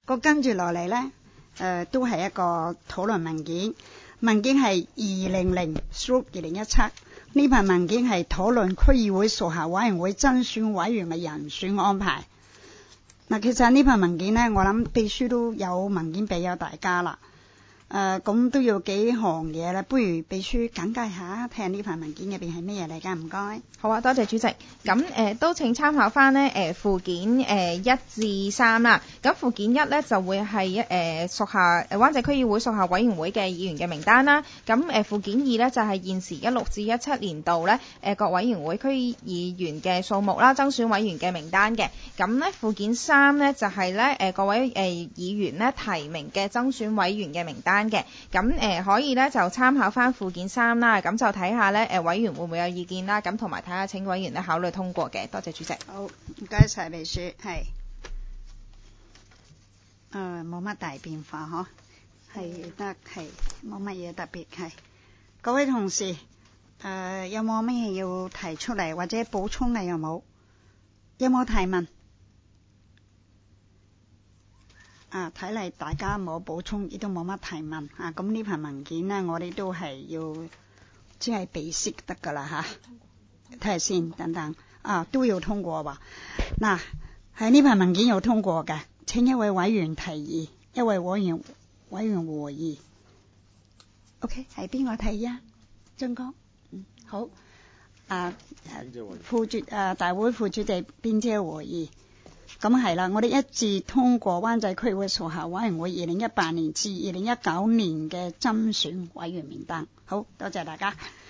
跟住落嚟呢，都係一個討論文件，文件係200/2017，呢份文件係討論區議會屬下委員會增選委員嘅人選安排。嗱，其實呢份文件呢，我諗秘書都有文件俾咗大家啦。咁都要幾行嘢咧，不如秘書簡介下，睇下呢份文件入邊係咩嘢嚟㗎？唔該。 好啊，多謝主席。咁都請參考翻呢附件1至3啦。咁附件1呢，就會係屬下灣仔區議會屬下委員會嘅議員嘅名單啦。咁附件2呢，就係現時16至17年度呢各委員會區議員嘅數目啦，增選委員嘅名單嘅。咁呢附件3呢，就係呢各位議員呢提名嘅增選委員嘅名單嘅。咁可以呢，就參考翻附件3啦。咁就睇下呢委員會唔會有意見啦。咁同埋睇下請委員呢考慮通過嘅。多謝主席。 好，唔該晒秘書。係冇乜大變化嗬，係得係冇乜嘢特別係。各位同事有冇咩要提出嚟或者補充嚟？有冇？有冇提問？睇嚟大家冇補充，亦都冇乜提問啊。咁呢份文件呢，我哋都係要只係備識得噶啦吓。睇下先，等等都要通過喎。嗱，喺呢份文件要通過嘅，請一位委員提議，一位委員和議。OK， 係邊個提議啊？張哥，好。大會副主席邊姐和議。咁係啦，我哋一致通過灣仔區會屬下委員會2018年至2019年嘅增選委員名單。好多謝大家。